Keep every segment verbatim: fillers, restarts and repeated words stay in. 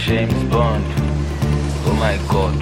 James Bond. Oh my God.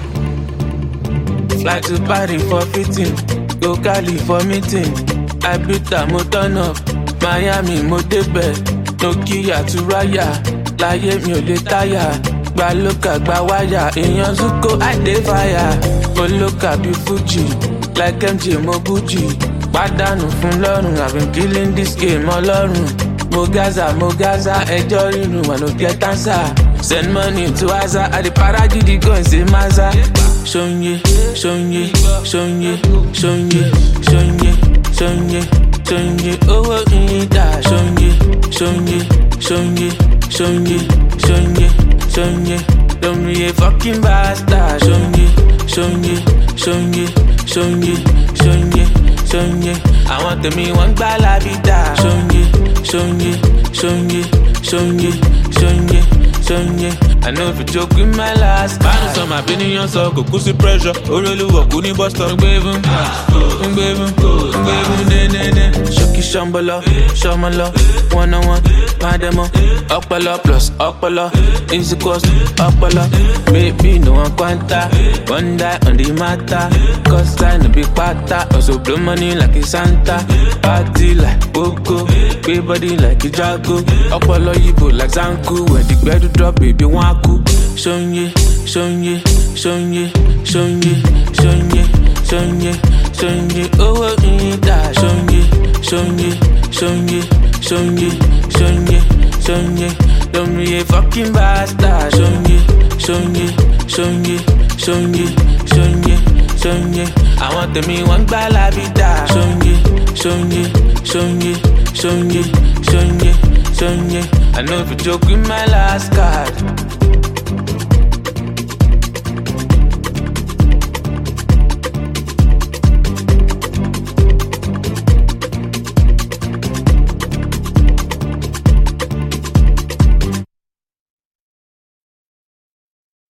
Fly to Paris for fitting, go Cali for meeting. I beat her, mo turn up, Miami mo débẹ̀. Nokia to Raya, láyé mi ò lè táyà. Gba lókà gba wáyà, èèyàn Zuko I dey fire. Mo lókà bí Fuji, like M J mo Gucci. Pàdánù fún lọ́rùn, I've been killing this game ọlọ́run. Mo Gaza, mo Gaza, ẹjọ́ rírun, I no get answer. Send money to Aza, I dey para gidi gan ṣe Maza. Ṣóyè, ṣóyè, ṣóyè, ṣóyè, ṣóyè, ṣóyè, ṣóyè, owó ìyíta. Ṣóyè, ṣóyè, ṣóyè, ṣóyè, ṣóyè, ṣóyè, don't be a fucking bastard. Ṣóyè, ṣóyè, ṣóyè, ṣóyè, ṣóyè, ṣóyè, àwọn tèmi wọ́n gbá lábídà. Ṣóyè, ṣóyè, ṣóyè, ṣóyè, ṣóyè, ṣóyè, I know if you joke with my last card. Bánu sọ màá bí níyàn sọ kò kú sí pressure. Olólùwọ̀ kú ní bus stop. Ngbévun, ngbévun, ngbévun dénédé. Ṣókí ṣọ́nbọ́lọ́, ṣọ́mọlọ́, one on one, pàdémọ́. Ọpọlọ plus ọpọlọ, is equals to ọpọlọ. Baby no one kwanta, one die on the matter. Cause I no be pata, also blow money like a Santa. Party like Boko, pay body like a Jago. Ọpọlọ Yibo like Zanku, when the bed drop baby one cool. Ṣóyè, ṣóyè, ṣóyè, ṣóyè, ṣóyè, ṣóyè, ṣóyè, owó ìyíta. Ṣóyè, ṣóyè, ṣóyè, ṣóyè, ṣóyè, ṣóyè, don't be a fucking bastard. Ṣóyè, ṣóyè, ṣóyè, ṣóyè, ṣóyè, ṣóyè, àwọn tèmi wọ́n gbá lábídà. Ṣóyè, ṣóyè, ṣóyè, ṣóyè, ṣóyè, ṣóyè, I know if you joke with my last card.